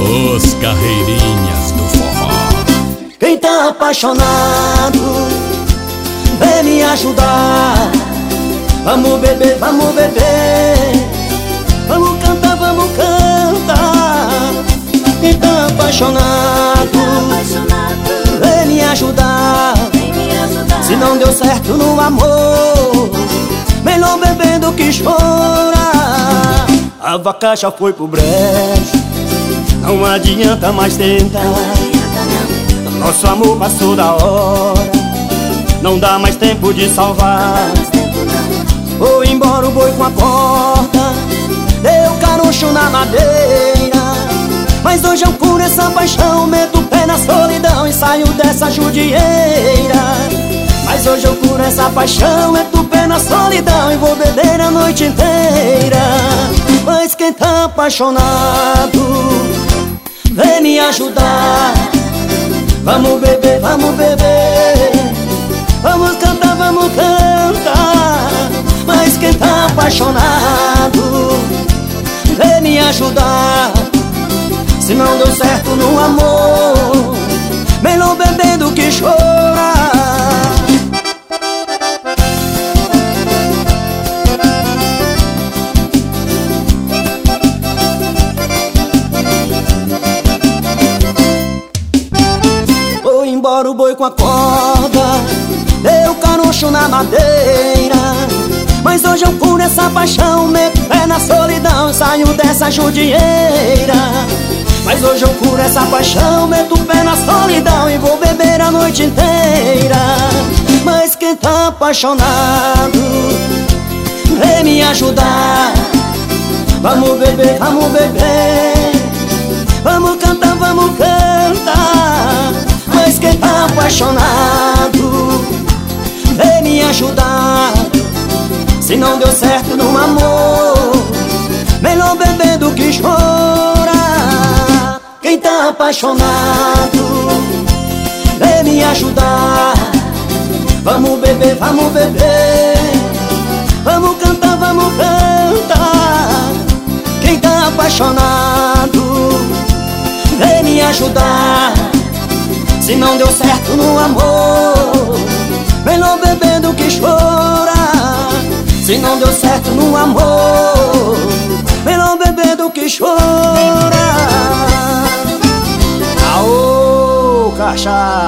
Os carreirinhas do forró. Quem tá apaixonado, vem me ajudar. Vamos beber, vamos beber. Vamos cantar, vamos cantar. Quem tá apaixonado, vem me ajudar. Se não deu certo no amor, melhor beber do que chorar. A vaca já foi pro brejo, não adianta mais tentar. Nosso amor passou da hora, não dá mais tempo de salvar. Foi embora o boi com a corda, deu caroxo na madeira. Mas hoje eu curo essa paixão, meto o pé na solidão e saio dessa judieira. Mas hoje eu curo essa paixão, meto o pé na solidão e vou beber a noite inteira. Mas quem tá apaixonado, vem me ajudar. Vamos beber, vamos beber. Vamos cantar, vamos cantar. Mas quem tá apaixonado, vem me ajudar. Se não deu certo no amor, melhor beber do que chorar. Foi embora o boi com a corda, deu caroxo na madeira. Mas hoje eu curo essa paixão, meto o pé na solidão e saio dessa judieira. Mas hoje eu curo essa paixão, meto o pé na solidão e vou beber a noite inteira. Mas quem tá apaixonado, vem me ajudar. Vamos beber, vamos beber. Vamos cantar, vamos cantar. Mas quem tá apaixonado, vem me ajudar. Se não deu certo no amor, melhor beber do que chorar. Quem tá apaixonado, vem me ajudar. Vamos beber, vamos beber. Vamos cantar, vamos cantar. Quem tá apaixonado, vem me ajudar. Se não deu certo no amor, melhor beber do que chorar. Se não deu certo no amor, melhor beber do que chorar. Aô, cachaça!